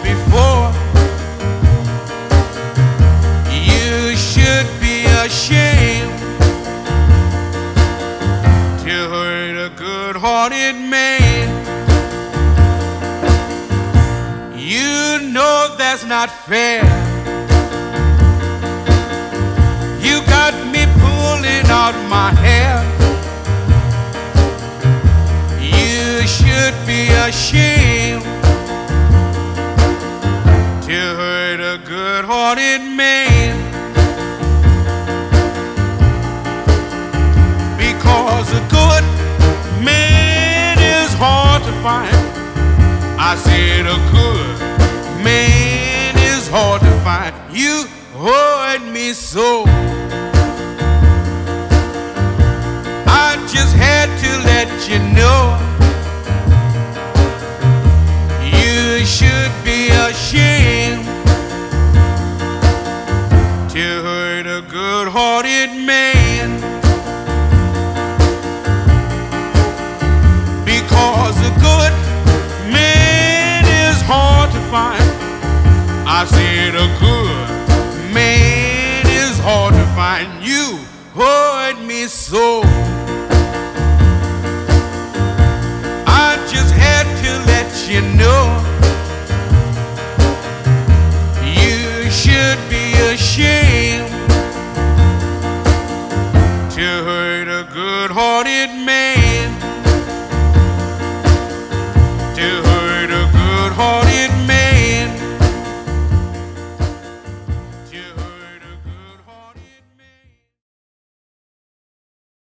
before. You should be ashamed to hurt a good-hearted man. You know that's not fair. You got me pulling out my hair. You should be ashamed to hurt a good-hearted man. Because a good man is hard to find. I said a good man is hard to find. You hurt me so. I just had to let you know. You should be ashamed to hurt a good-hearted man. Because a good man is hard to find. I said a good man is hard to find. You hurt me so. I just had to let you know.